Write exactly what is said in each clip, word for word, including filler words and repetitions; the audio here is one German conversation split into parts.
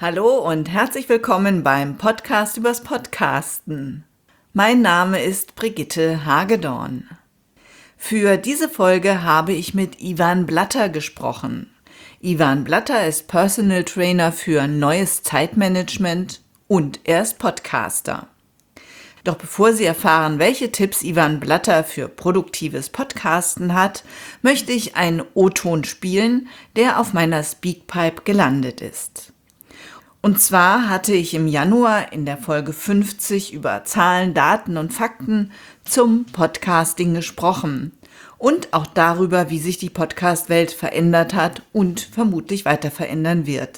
Hallo und herzlich willkommen beim Podcast übers Podcasten. Mein Name ist Brigitte Hagedorn. Für diese Folge habe ich mit Ivan Blatter gesprochen. Ivan Blatter ist Personal Trainer für neues Zeitmanagement und er ist Podcaster. Doch bevor Sie erfahren, welche Tipps Ivan Blatter für produktives Podcasten hat, möchte ich einen O-Ton spielen, der auf meiner Speakpipe gelandet ist. Und zwar hatte ich im Januar in der Folge fünfzig über Zahlen, Daten und Fakten zum Podcasting gesprochen und auch darüber, wie sich die Podcast-Welt verändert hat und vermutlich weiter verändern wird.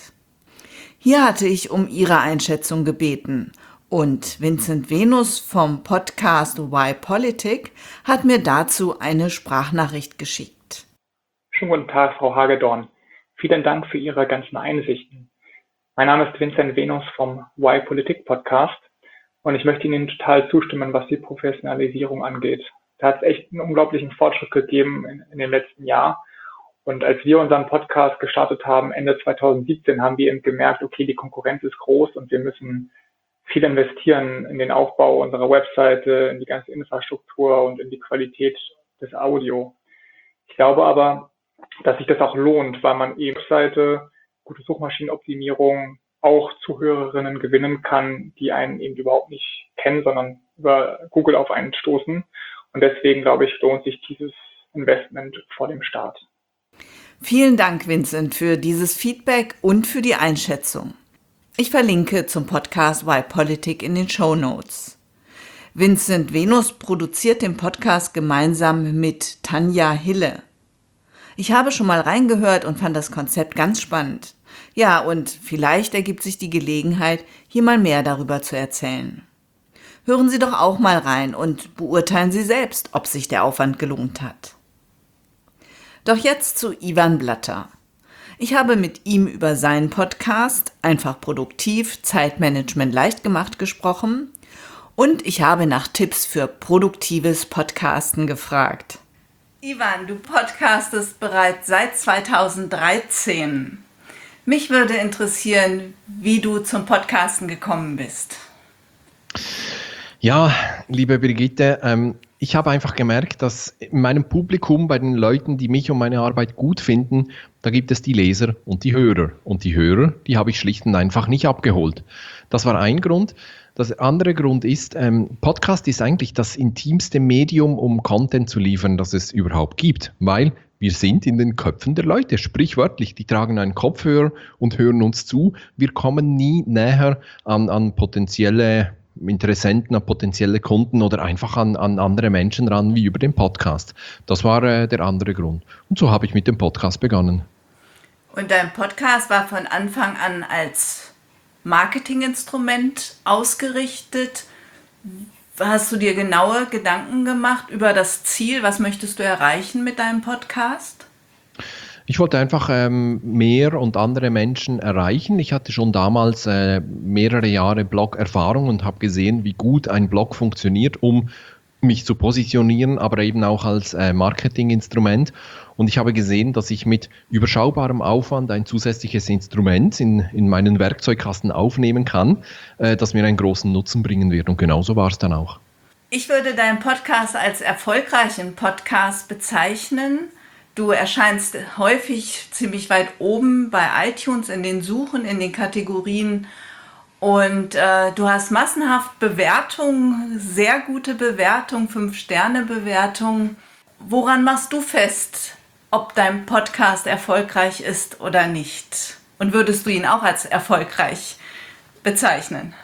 Hier hatte ich um Ihre Einschätzung gebeten und Vincent Venus vom Podcast Why Politic hat mir dazu eine Sprachnachricht geschickt. Schönen guten Tag, Frau Hagedorn. Vielen Dank für Ihre ganzen Einsichten. Mein Name ist Vincent Venus vom Why Politic Podcast und ich möchte Ihnen total zustimmen, was die Professionalisierung angeht. Da hat es echt einen unglaublichen Fortschritt gegeben in, in dem letzten Jahr. Und als wir unseren Podcast gestartet haben, Ende zweitausendsiebzehn, haben wir eben gemerkt, okay, die Konkurrenz ist groß und wir müssen viel investieren in den Aufbau unserer Webseite, in die ganze Infrastruktur und in die Qualität des Audio. Ich glaube aber, dass sich das auch lohnt, weil man eben Webseite, gute Suchmaschinenoptimierung auch Zuhörerinnen gewinnen kann, die einen eben überhaupt nicht kennen, sondern über Google auf einen stoßen. Und deswegen, glaube ich, lohnt sich dieses Investment vor dem Start. Vielen Dank, Vincent, für dieses Feedback und für die Einschätzung. Ich verlinke zum Podcast Why Politic in den Shownotes. Vincent Venus produziert den Podcast gemeinsam mit Tanja Hille. Ich habe schon mal reingehört und fand das Konzept ganz spannend. Ja, und vielleicht ergibt sich die Gelegenheit, hier mal mehr darüber zu erzählen. Hören Sie doch auch mal rein und beurteilen Sie selbst, ob sich der Aufwand gelohnt hat. Doch jetzt zu Ivan Blatter. Ich habe mit ihm über seinen Podcast Einfach produktiv, Zeitmanagement leicht gemacht gesprochen und ich habe nach Tipps für produktives Podcasten gefragt. Ivan, du podcastest bereits seit zweitausenddreizehn. Mich würde interessieren, wie du zum Podcasten gekommen bist. Ja, liebe Brigitte, ähm, ich habe einfach gemerkt, dass in meinem Publikum, bei den Leuten, die mich und meine Arbeit gut finden, da gibt es die Leser und die Hörer. Und die Hörer, die habe ich schlicht und einfach nicht abgeholt. Das war ein Grund. Der andere Grund ist, ähm, Podcast ist eigentlich das intimste Medium, um Content zu liefern, das es überhaupt gibt, weil wir sind in den Köpfen der Leute, sprichwörtlich, die tragen einen Kopfhörer und hören uns zu. Wir kommen nie näher an, an potenzielle Interessenten, an potenzielle Kunden oder einfach an, an andere Menschen ran wie über den Podcast. Das war äh, der andere Grund. Und so habe ich mit dem Podcast begonnen. Und dein Podcast war von Anfang an als Marketinginstrument ausgerichtet. Hast du dir genaue Gedanken gemacht über das Ziel? Was möchtest du erreichen mit deinem Podcast? Ich wollte einfach ähm, mehr und andere Menschen erreichen. Ich hatte schon damals äh, mehrere Jahre Blog-Erfahrung und habe gesehen, wie gut ein Blog funktioniert, um mich zu positionieren, aber eben auch als äh, Marketinginstrument. Und ich habe gesehen, dass ich mit überschaubarem Aufwand ein zusätzliches Instrument in, in meinen Werkzeugkasten aufnehmen kann, äh, das mir einen großen Nutzen bringen wird. Und genauso war es dann auch. Ich würde deinen Podcast als erfolgreichen Podcast bezeichnen. Du erscheinst häufig ziemlich weit oben bei iTunes in den Suchen, in den Kategorien. Und äh, du hast massenhaft Bewertungen, sehr gute Bewertungen, fünf Sterne Bewertungen. Woran machst du fest, ob dein Podcast erfolgreich ist oder nicht? Und würdest du ihn auch als erfolgreich bezeichnen?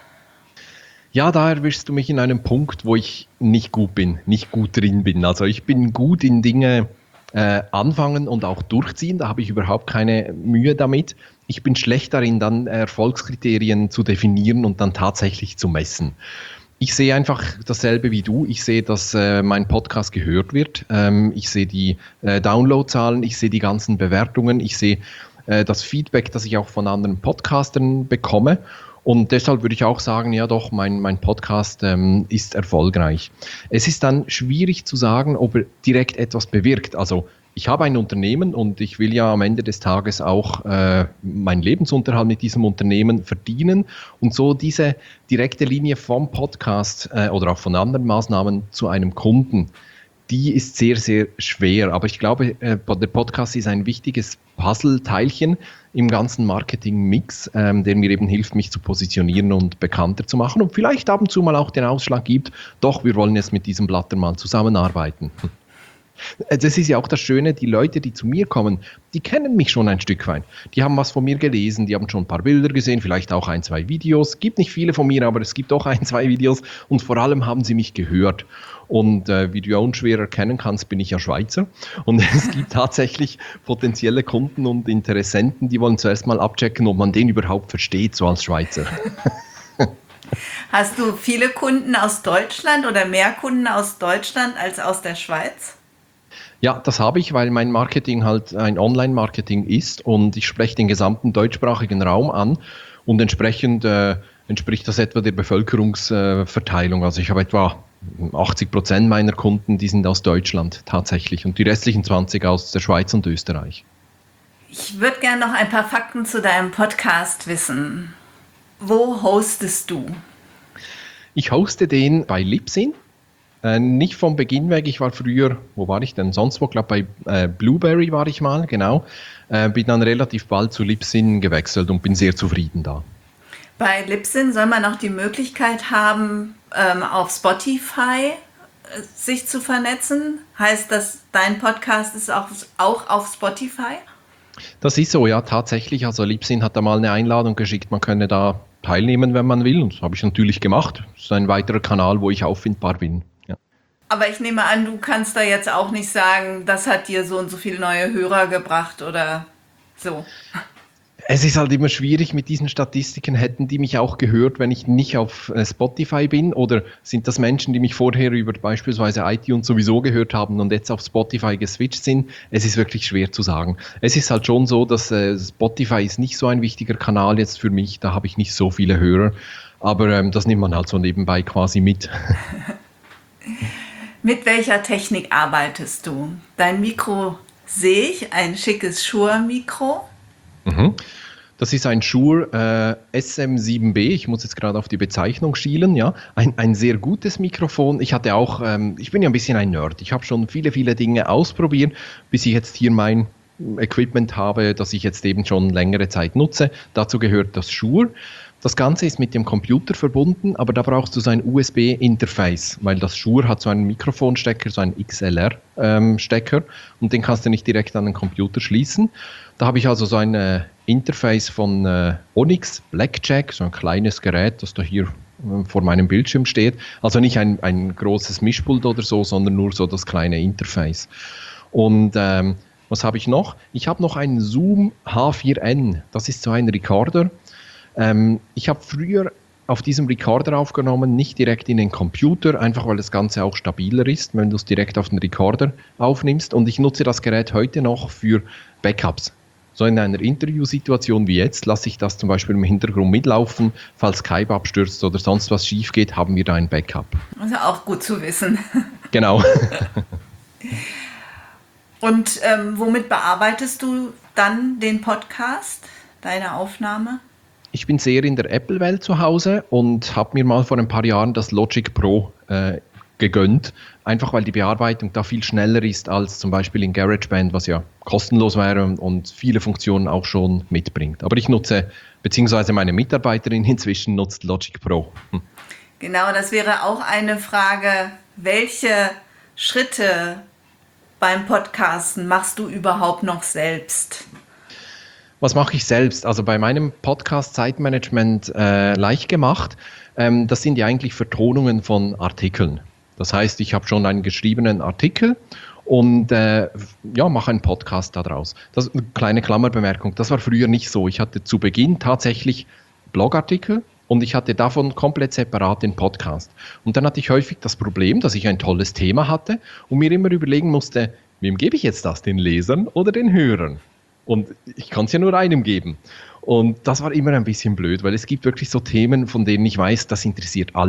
Ja, da erwischst du mich in einem Punkt, wo ich nicht gut bin, nicht gut drin bin. Also ich bin gut in Dinge äh, anfangen und auch durchziehen, da habe ich überhaupt keine Mühe damit. Ich bin schlecht darin, dann Erfolgskriterien zu definieren und dann tatsächlich zu messen. Ich sehe einfach dasselbe wie du. Ich sehe, dass äh, mein Podcast gehört wird. Ähm, ich sehe die äh, Downloadzahlen, ich sehe die ganzen Bewertungen, ich sehe äh, das Feedback, das ich auch von anderen Podcastern bekomme. Und deshalb würde ich auch sagen, ja doch, mein, mein Podcast ähm, ist erfolgreich. Es ist dann schwierig zu sagen, ob er direkt etwas bewirkt. Also ich habe ein Unternehmen und ich will ja am Ende des Tages auch äh, meinen Lebensunterhalt mit diesem Unternehmen verdienen und so diese direkte Linie vom Podcast äh, oder auch von anderen Maßnahmen zu einem Kunden, die ist sehr, sehr schwer. Aber ich glaube, äh, der Podcast ist ein wichtiges Puzzleteilchen im ganzen Marketing-Mix, ähm, der mir eben hilft, mich zu positionieren und bekannter zu machen und vielleicht ab und zu mal auch den Ausschlag gibt, doch, wir wollen jetzt mit diesem Blatter mal zusammenarbeiten. Das ist ja auch das Schöne, die Leute, die zu mir kommen, die kennen mich schon ein Stück weit. Die haben was von mir gelesen, die haben schon ein paar Bilder gesehen, vielleicht auch ein, zwei Videos. Gibt nicht viele von mir, aber es gibt auch ein, zwei Videos und vor allem haben sie mich gehört. Und äh, wie du ja unschwer erkennen kannst, bin ich ja Schweizer und es gibt tatsächlich potenzielle Kunden und Interessenten, die wollen zuerst mal abchecken, ob man den überhaupt versteht, so als Schweizer. Hast du viele Kunden aus Deutschland oder mehr Kunden aus Deutschland als aus der Schweiz? Ja, das habe ich, weil mein Marketing halt ein Online-Marketing ist und ich spreche den gesamten deutschsprachigen Raum an und entsprechend äh, entspricht das etwa der Bevölkerungsverteilung. Äh, also ich habe etwa achtzig Prozent meiner Kunden, die sind aus Deutschland tatsächlich und die restlichen zwanzig aus der Schweiz und Österreich. Ich würde gerne noch ein paar Fakten zu deinem Podcast wissen. Wo hostest du? Ich hoste den bei Libsyn. Äh, nicht vom Beginn weg, ich war früher, wo war ich denn? Sonst wo, glaube bei äh, Blueberry war ich mal, genau. Äh, bin dann relativ bald zu Libsyn gewechselt und bin sehr zufrieden da. Bei Libsyn soll man auch die Möglichkeit haben, ähm, auf Spotify äh, sich zu vernetzen. Heißt das, dein Podcast ist auch, auch auf Spotify? Das ist so, ja, tatsächlich. Also Libsyn hat da mal eine Einladung geschickt, man könne da teilnehmen, wenn man will. Und das habe ich natürlich gemacht. Das ist ein weiterer Kanal, wo ich auffindbar bin. Ja. Aber ich nehme an, du kannst da jetzt auch nicht sagen, das hat dir so und so viele neue Hörer gebracht oder so. Es ist halt immer schwierig mit diesen Statistiken. Hätten die mich auch gehört, wenn ich nicht auf Spotify bin? Oder sind das Menschen, die mich vorher über beispielsweise iTunes sowieso gehört haben und jetzt auf Spotify geswitcht sind? Es ist wirklich schwer zu sagen. Es ist halt schon so, dass äh, Spotify ist nicht so ein wichtiger Kanal jetzt für mich. Da habe ich nicht so viele Hörer. Aber ähm, das nimmt man halt so nebenbei quasi mit. Mit welcher Technik arbeitest du? Dein Mikro sehe ich, ein schickes Shure-Mikro. Mhm. Das ist ein Shure äh, S M sieben B, ich muss jetzt gerade auf die Bezeichnung schielen, ja, ein, ein sehr gutes Mikrofon. Ich hatte auch, ähm, ich bin ja ein bisschen ein Nerd, ich habe schon viele, viele Dinge ausprobiert, bis ich jetzt hier mein Equipment habe, das ich jetzt eben schon längere Zeit nutze. Dazu gehört das Shure. Das Ganze ist mit dem Computer verbunden, aber da brauchst du so ein U S B-Interface, weil das Shure hat so einen Mikrofonstecker, so einen X L R-Stecker ähm, und den kannst du nicht direkt an den Computer schließen. Da habe ich also so ein äh, Interface von äh, Onyx Blackjack, so ein kleines Gerät, das da hier äh, vor meinem Bildschirm steht. Also nicht ein, ein großes Mischpult oder so, sondern nur so das kleine Interface. Und ähm, was habe ich noch? Ich habe noch einen Zoom H vier N, das ist so ein Recorder. Ähm, ich habe früher auf diesem Recorder aufgenommen, nicht direkt in den Computer, einfach weil das Ganze auch stabiler ist, wenn du es direkt auf den Recorder aufnimmst. Und ich nutze das Gerät heute noch für Backups. So in einer Interviewsituation wie jetzt lasse ich das zum Beispiel im Hintergrund mitlaufen. Falls Skype abstürzt oder sonst was schief geht, haben wir da ein Backup. Also auch gut zu wissen. Genau. Und ähm, womit bearbeitest du dann den Podcast, deine Aufnahme? Ich bin sehr in der Apple-Welt zu Hause und habe mir mal vor ein paar Jahren das Logic Pro äh, gegönnt, einfach weil die Bearbeitung da viel schneller ist als zum Beispiel in GarageBand, was ja kostenlos wäre und viele Funktionen auch schon mitbringt. Aber ich nutze, beziehungsweise meine Mitarbeiterin inzwischen nutzt Logic Pro. Hm. Genau, das wäre auch eine Frage, welche Schritte beim Podcasten machst du überhaupt noch selbst? Was mache ich selbst? Also bei meinem Podcast Zeitmanagement äh, leicht gemacht, ähm, das sind ja eigentlich Vertonungen von Artikeln. Das heißt, ich habe schon einen geschriebenen Artikel und äh, ja, mache einen Podcast daraus. Das ist eine kleine Klammerbemerkung, das war früher nicht so. Ich hatte zu Beginn tatsächlich Blogartikel und ich hatte davon komplett separat den Podcast. Und dann hatte ich häufig das Problem, dass ich ein tolles Thema hatte und mir immer überlegen musste, wem gebe ich jetzt das, den Lesern oder den Hörern? Und ich kann es ja nur einem geben. Und das war immer ein bisschen blöd, weil es gibt wirklich so Themen, von denen ich weiß, das interessiert alle.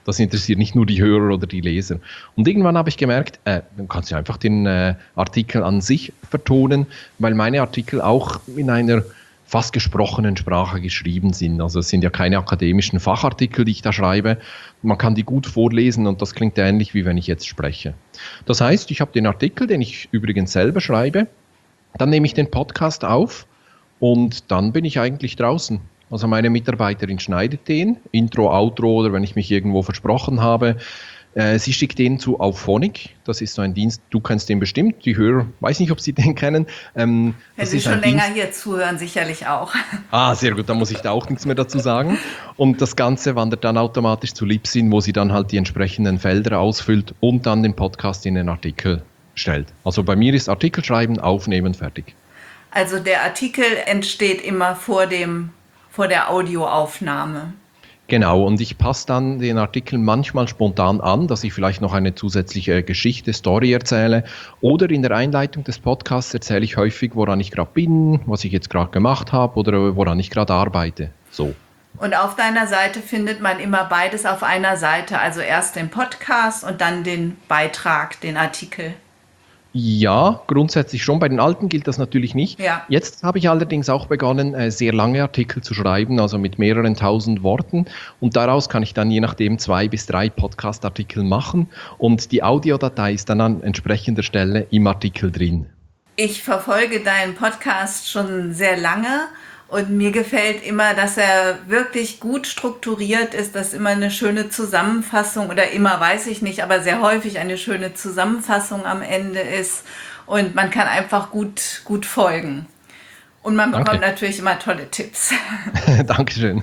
Das interessiert nicht nur die Hörer oder die Leser. Und irgendwann habe ich gemerkt, äh, dann kannst du einfach den äh, Artikel an sich vertonen, weil meine Artikel auch in einer fast gesprochenen Sprache geschrieben sind. Also es sind ja keine akademischen Fachartikel, die ich da schreibe. Man kann die gut vorlesen und das klingt ähnlich, wie wenn ich jetzt spreche. Das heißt, ich habe den Artikel, den ich übrigens selber schreibe, dann nehme ich den Podcast auf und dann bin ich eigentlich draußen. Also meine Mitarbeiterin schneidet den, Intro, Outro oder wenn ich mich irgendwo versprochen habe. Äh, sie schickt den zu Auphonic, das ist so ein Dienst, du kennst den bestimmt, die Hörer, weiß nicht, ob sie den kennen. Ähm, Wenn Sie schon länger hier zuhören, sicherlich auch. Ah, sehr gut, dann muss ich da auch nichts mehr dazu sagen. Und das Ganze wandert dann automatisch zu Libsyn, wo sie dann halt die entsprechenden Felder ausfüllt und dann den Podcast in den Artikel stellt. Also bei mir ist Artikel schreiben, aufnehmen, fertig. Also der Artikel entsteht immer vor dem, vor der Audioaufnahme. Genau, und ich passe dann den Artikel manchmal spontan an, dass ich vielleicht noch eine zusätzliche Geschichte, Story erzähle. Oder in der Einleitung des Podcasts erzähle ich häufig, woran ich gerade bin, was ich jetzt gerade gemacht habe oder woran ich gerade arbeite. So. Und auf deiner Seite findet man immer beides auf einer Seite, also erst den Podcast und dann den Beitrag, den Artikel. Ja, grundsätzlich schon. Bei den alten gilt das natürlich nicht. Ja. Jetzt habe ich allerdings auch begonnen, sehr lange Artikel zu schreiben, also mit mehreren tausend Worten. Und daraus kann ich dann je nachdem zwei bis drei Podcast-Artikel machen. Und die Audiodatei ist dann an entsprechender Stelle im Artikel drin. Ich verfolge deinen Podcast schon sehr lange. Und mir gefällt immer, dass er wirklich gut strukturiert ist, dass immer eine schöne Zusammenfassung, oder immer weiß ich nicht, aber sehr häufig eine schöne Zusammenfassung am Ende ist. Und man kann einfach gut, gut folgen. Und man bekommt Danke. natürlich immer tolle Tipps. Dankeschön.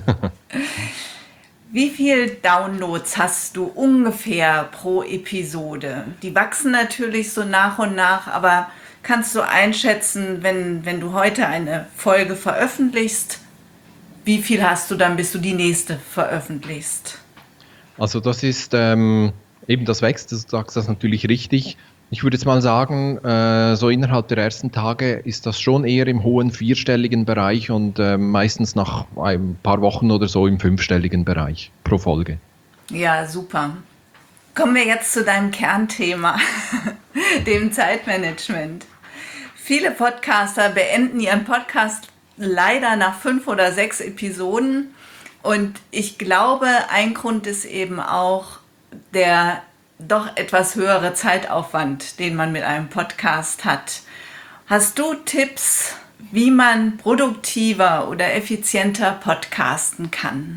Wie viel Downloads hast du ungefähr pro Episode? Die wachsen natürlich so nach und nach, aber kannst du einschätzen, wenn, wenn du heute eine Folge veröffentlichst, wie viel hast du dann, bis du die nächste veröffentlichst? Also das ist ähm, eben, das wächst, du sagst das natürlich richtig. Ich würde jetzt mal sagen, äh, so innerhalb der ersten Tage ist das schon eher im hohen vierstelligen Bereich und äh, meistens nach ein paar Wochen oder so im fünfstelligen Bereich pro Folge. Ja, super. Kommen wir jetzt zu deinem Kernthema, dem Zeitmanagement. Viele Podcaster beenden ihren Podcast leider nach fünf oder sechs Episoden. Und ich glaube, ein Grund ist eben auch der doch etwas höhere Zeitaufwand, den man mit einem Podcast hat. Hast du Tipps, wie man produktiver oder effizienter podcasten kann?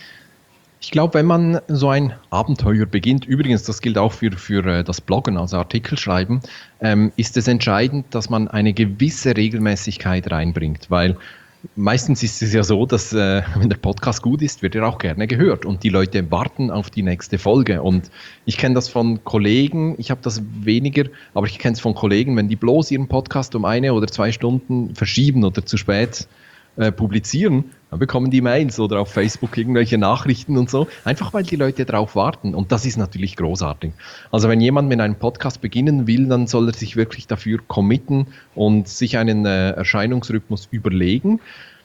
Ich glaube, wenn man so ein Abenteuer beginnt, übrigens, das gilt auch für, für das Bloggen, also Artikel schreiben, ähm, ist es entscheidend, dass man eine gewisse Regelmäßigkeit reinbringt, weil meistens ist es ja so, dass äh, wenn der Podcast gut ist, wird er auch gerne gehört und die Leute warten auf die nächste Folge. Und ich kenne das von Kollegen, ich habe das weniger, aber ich kenne es von Kollegen, wenn die bloß ihren Podcast um eine oder zwei Stunden verschieben oder zu spät äh, publizieren, dann bekommen die Mails oder auf Facebook irgendwelche Nachrichten und so, einfach weil die Leute drauf warten. Und das ist natürlich großartig. Also wenn jemand mit einem Podcast beginnen will, dann soll er sich wirklich dafür committen und sich einen äh, Erscheinungsrhythmus überlegen.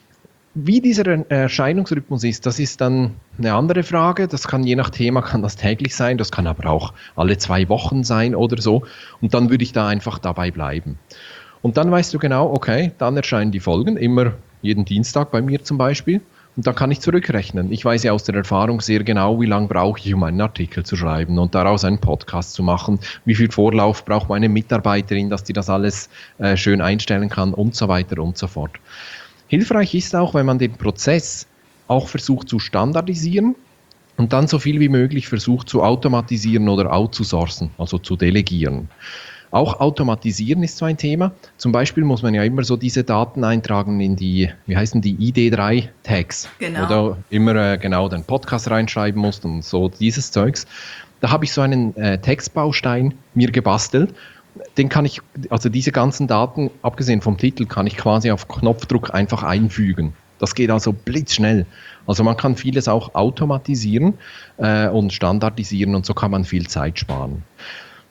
Wie dieser Erscheinungsrhythmus ist, das ist dann eine andere Frage. Das kann je nach Thema, kann das täglich sein, das kann aber auch alle zwei Wochen sein oder so. Und dann würde ich da einfach dabei bleiben. Und dann weißt du genau, okay, dann erscheinen die Folgen, immer jeden Dienstag bei mir zum Beispiel. Und dann kann ich zurückrechnen. Ich weiß ja aus der Erfahrung sehr genau, wie lange brauche ich, um einen Artikel zu schreiben und daraus einen Podcast zu machen. Wie viel Vorlauf braucht meine Mitarbeiterin, dass die das alles äh, schön einstellen kann und so weiter und so fort. Hilfreich ist auch, wenn man den Prozess auch versucht zu standardisieren und dann so viel wie möglich versucht zu automatisieren oder outzusourcen, also zu delegieren. Auch automatisieren ist so ein Thema. Zum Beispiel muss man ja immer so diese Daten eintragen in die, wie heißen die, I D drei Tags. Genau. Oder immer äh, genau den Podcast reinschreiben musst und so dieses Zeugs. Da habe ich so einen äh, Textbaustein mir gebastelt. Den kann ich, also diese ganzen Daten, abgesehen vom Titel, kann ich quasi auf Knopfdruck einfach einfügen. Das geht also blitzschnell. Also man kann vieles auch automatisieren äh, und standardisieren und so kann man viel Zeit sparen.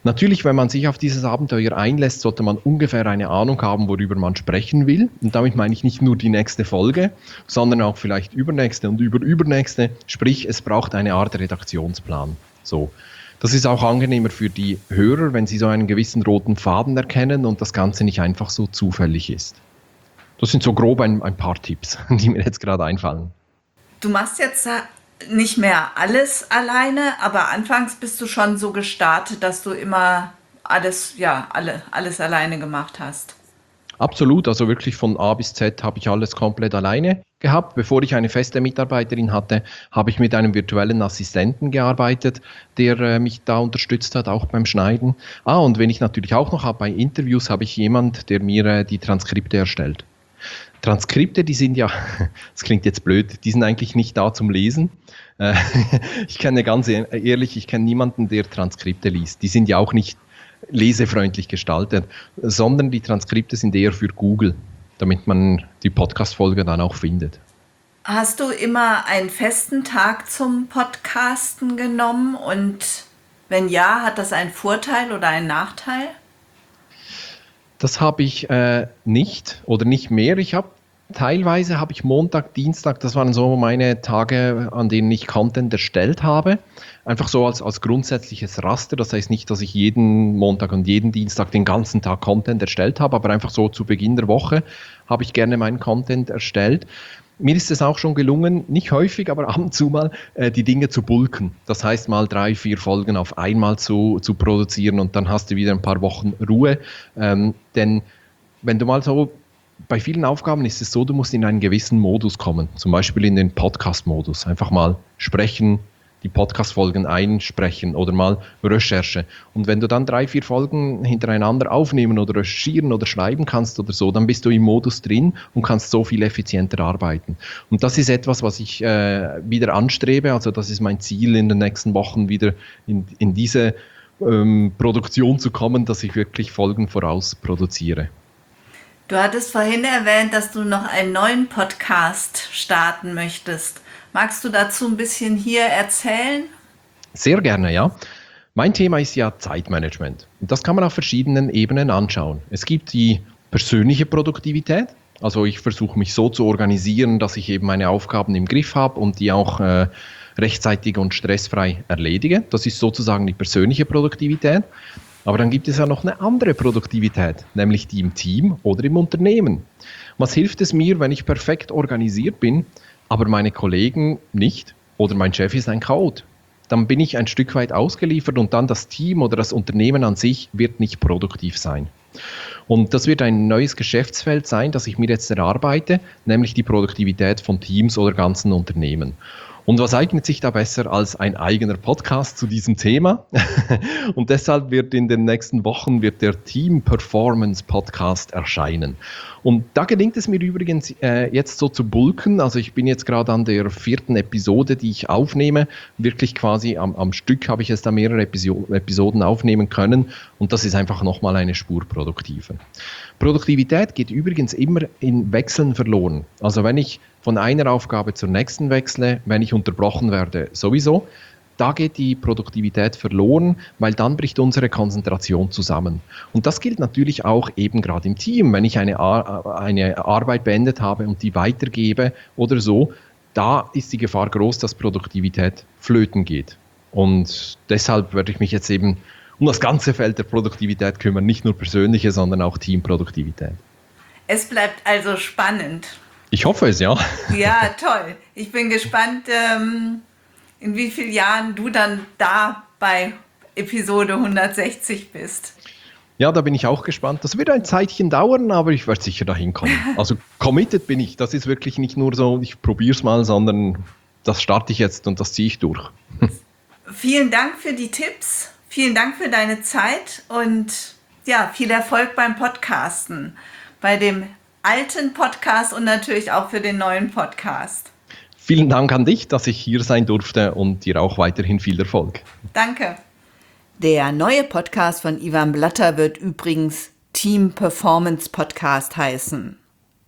Natürlich, wenn man sich auf dieses Abenteuer einlässt, sollte man ungefähr eine Ahnung haben, worüber man sprechen will. Und damit meine ich nicht nur die nächste Folge, sondern auch vielleicht übernächste und überübernächste. Sprich, es braucht eine Art Redaktionsplan. So. Das ist auch angenehmer für die Hörer, wenn sie so einen gewissen roten Faden erkennen und das Ganze nicht einfach so zufällig ist. Das sind so grob ein, ein paar Tipps, die mir jetzt gerade einfallen. Du machst jetzt nicht mehr alles alleine, aber anfangs bist du schon so gestartet, dass du immer alles, ja, alle, alles alleine gemacht hast. Absolut, also wirklich von A bis Z habe ich alles komplett alleine gehabt. Bevor ich eine feste Mitarbeiterin hatte, habe ich mit einem virtuellen Assistenten gearbeitet, der äh, mich da unterstützt hat, auch beim Schneiden. Ah, und wenn ich natürlich auch noch habe, bei Interviews habe ich jemand, der mir äh, die Transkripte erstellt. Transkripte, die sind ja, das klingt jetzt blöd, die sind eigentlich nicht da zum Lesen. Äh, ich kenne ganz ehrlich, ich kenne niemanden, der Transkripte liest. Die sind ja auch nicht lesefreundlich gestaltet, sondern die Transkripte sind eher für Google, damit man die Podcast-Folge dann auch findet. Hast du immer einen festen Tag zum Podcasten genommen und wenn ja, hat das einen Vorteil oder einen Nachteil? Das habe ich äh, nicht oder nicht mehr. Ich habe teilweise habe ich Montag, Dienstag, das waren so meine Tage, an denen ich Content erstellt habe. Einfach so als, als grundsätzliches Raster. Das heißt nicht, dass ich jeden Montag und jeden Dienstag den ganzen Tag Content erstellt habe, aber einfach so zu Beginn der Woche habe ich gerne meinen Content erstellt. Mir ist es auch schon gelungen, nicht häufig, aber ab und zu mal, äh, die Dinge zu bulken. Das heißt, mal drei, vier Folgen auf einmal zu, zu produzieren und dann hast du wieder ein paar Wochen Ruhe. Ähm, denn wenn du mal so, bei vielen Aufgaben ist es so, du musst in einen gewissen Modus kommen. Zum Beispiel in den Podcast-Modus. Einfach mal sprechen, die Podcast-Folgen einsprechen oder mal Recherche. Und wenn du dann drei, vier Folgen hintereinander aufnehmen oder recherchieren oder schreiben kannst oder so, dann bist du im Modus drin und kannst so viel effizienter arbeiten. Und das ist etwas, was ich äh, wieder anstrebe. Also das ist mein Ziel, in den nächsten Wochen wieder in, in diese ähm, Produktion zu kommen, dass ich wirklich Folgen voraus produziere. Du hattest vorhin erwähnt, dass du noch einen neuen Podcast starten möchtest. Magst du dazu ein bisschen hier erzählen? Sehr gerne, ja. Mein Thema ist ja Zeitmanagement. Und das kann man auf verschiedenen Ebenen anschauen. Es gibt die persönliche Produktivität. Also ich versuche mich so zu organisieren, dass ich eben meine Aufgaben im Griff habe und die auch äh, rechtzeitig und stressfrei erledige. Das ist sozusagen die persönliche Produktivität. Aber dann gibt es ja noch eine andere Produktivität, nämlich die im Team oder im Unternehmen. Was hilft es mir, wenn ich perfekt organisiert bin, aber meine Kollegen nicht oder mein Chef ist ein Chaot? Dann bin ich ein Stück weit ausgeliefert und dann das Team oder das Unternehmen an sich wird nicht produktiv sein. Und das wird ein neues Geschäftsfeld sein, das ich mir jetzt erarbeite, nämlich die Produktivität von Teams oder ganzen Unternehmen. Und was eignet sich da besser als ein eigener Podcast zu diesem Thema? Und deshalb wird in den nächsten Wochen wird der Team Performance Podcast erscheinen. Und da gelingt es mir übrigens äh, jetzt so zu bulken. Also ich bin jetzt gerade an der vierten Episode, die ich aufnehme. Wirklich quasi am, am Stück habe ich jetzt da mehrere Episo- Episoden aufnehmen können. Und das ist einfach nochmal eine Spur produktiver. Produktivität geht übrigens immer in Wechseln verloren. Also wenn ich von einer Aufgabe zur nächsten wechsle, wenn ich unterbrochen werde, sowieso, da geht die Produktivität verloren, weil dann bricht unsere Konzentration zusammen. Und das gilt natürlich auch eben gerade im Team. Wenn ich eine, Ar- eine Arbeit beendet habe und die weitergebe oder so, da ist die Gefahr groß, dass Produktivität flöten geht. Und deshalb werde ich mich jetzt eben um das ganze Feld der Produktivität kümmern, nicht nur persönliche, sondern auch Teamproduktivität. Es bleibt also spannend. Ich hoffe es, ja. Ja, toll. Ich bin gespannt, ähm, in wie vielen Jahren du dann da bei Episode hundertsechzig bist. Ja, da bin ich auch gespannt. Das wird ein Zeitchen dauern, aber ich werde sicher dahin kommen. Also committed bin ich. Das ist wirklich nicht nur so, ich probiere es mal, sondern das starte ich jetzt und das ziehe ich durch. Vielen Dank für die Tipps. Vielen Dank für deine Zeit und ja, viel Erfolg beim Podcasten. Bei dem alten Podcast und natürlich auch für den neuen Podcast. Vielen Dank an dich, dass ich hier sein durfte und dir auch weiterhin viel Erfolg. Danke. Der neue Podcast von Ivan Blatter wird übrigens Team Performance Podcast heißen.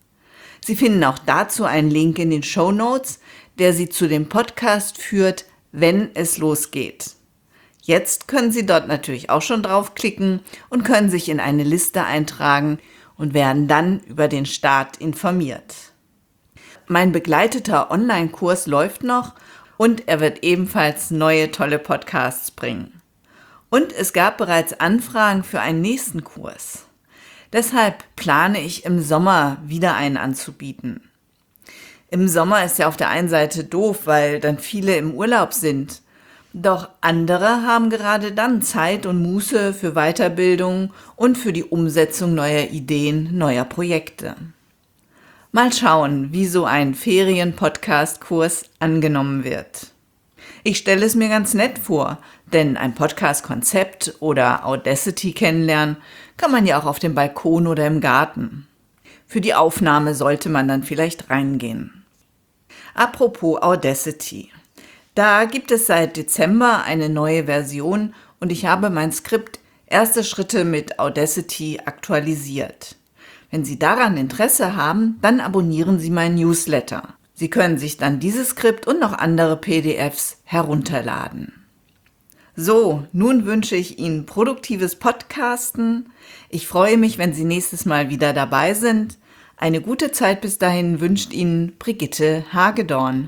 Sie finden auch dazu einen Link in den Shownotes, der Sie zu dem Podcast führt, wenn es losgeht. Jetzt können Sie dort natürlich auch schon draufklicken und können sich in eine Liste eintragen und werden dann über den Start informiert. Mein begleiteter Online-Kurs läuft noch und er wird ebenfalls neue tolle Podcasts bringen. Und es gab bereits Anfragen für einen nächsten Kurs. Deshalb plane ich im Sommer wieder einen anzubieten. Im Sommer ist ja auf der einen Seite doof, weil dann viele im Urlaub sind. Doch andere haben gerade dann Zeit und Muße für Weiterbildung und für die Umsetzung neuer Ideen, neuer Projekte. Mal schauen, wie so ein Ferien-Podcast-Kurs angenommen wird. Ich stelle es mir ganz nett vor, denn ein Podcast-Konzept oder Audacity kennenlernen kann man ja auch auf dem Balkon oder im Garten. Für die Aufnahme sollte man dann vielleicht reingehen. Apropos Audacity. Da gibt es seit Dezember eine neue Version und ich habe mein Skript Erste Schritte mit Audacity aktualisiert. Wenn Sie daran Interesse haben, dann abonnieren Sie meinen Newsletter. Sie können sich dann dieses Skript und noch andere P D Fs herunterladen. So, nun wünsche ich Ihnen produktives Podcasten. Ich freue mich, wenn Sie nächstes Mal wieder dabei sind. Eine gute Zeit bis dahin wünscht Ihnen Brigitte Hagedorn.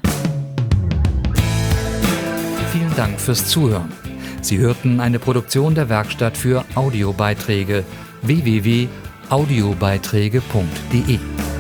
Vielen Dank fürs Zuhören. Sie hörten eine Produktion der Werkstatt für Audiobeiträge w w w punkt audiobeiträge punkt de.